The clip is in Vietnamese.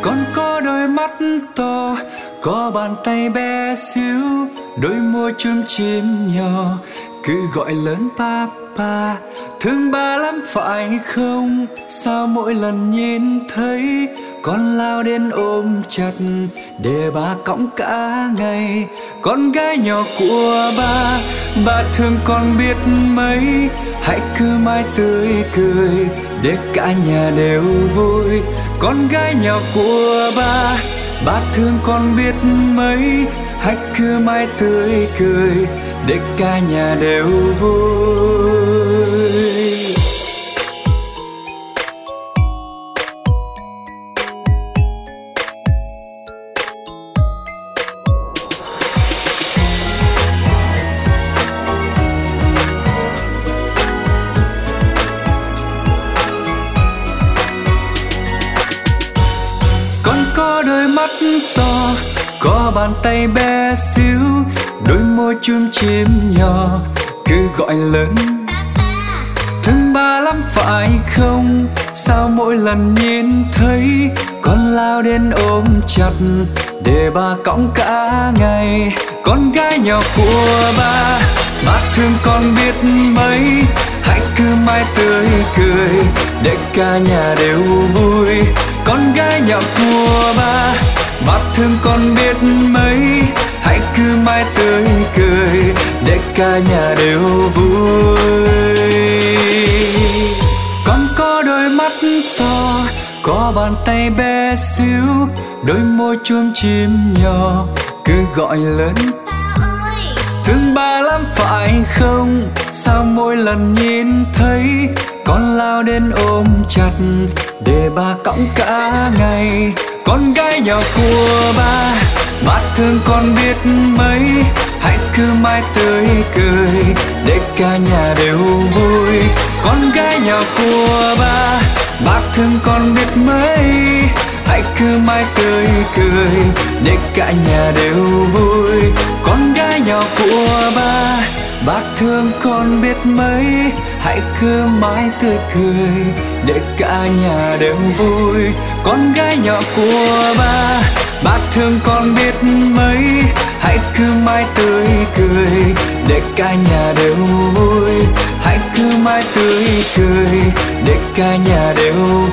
Con có đôi mắt to, có bàn tay bé xíu, đôi môi chum chím nhỏ, cứ gọi lớn papa. Thương ba lắm phải không? Sao mỗi lần nhìn thấy con lao đến ôm chặt để ba cõng cả ngày. Con gái nhỏ của ba thương con biết mấy. Hãy cứ mãi tươi cười để cả nhà đều vui. Con gái nhỏ của ba thương con biết mấy. Hãy cứ mãi tươi cười để cả nhà đều vui. Có đôi mắt to, có bàn tay bé xíu, đôi môi chum chím nhỏ, cứ gọi lớn thương ba lắm phải không? Sao mỗi lần nhìn thấy con lao đến ôm chặt để ba cõng cả ngày. Con gái nhỏ của ba thương con biết mấy. Hãy cứ mãi tươi cười để cả nhà đều vui. Con gái nhỏ của ba thương con biết mấy. Hãy cứ mãi tươi cười để cả nhà đều vui. Con có đôi mắt to, có bàn tay bé xíu, đôi môi chum chím nhỏ, cứ gọi lớn thương ba lắm phải không? Sao mỗi lần nhìn thấy con lao đến ôm chặt để ba cõng cả ngày. Con gái nhỏ của ba thương con biết mấy. Hãy cứ mãi tươi cười để cả nhà đều vui. Con gái nhỏ của ba thương con biết mấy. Hãy cứ mãi tươi cười để cả nhà đều vui. Con gái nhỏ của ba thương con biết mấy. Hãy cứ mãi tươi cười để cả nhà đều vui. Con gái nhỏ của ba thương con biết mấy. Hãy cứ mãi tươi cười để cả nhà đều vui. Hãy cứ mãi tươi cười để cả nhà đều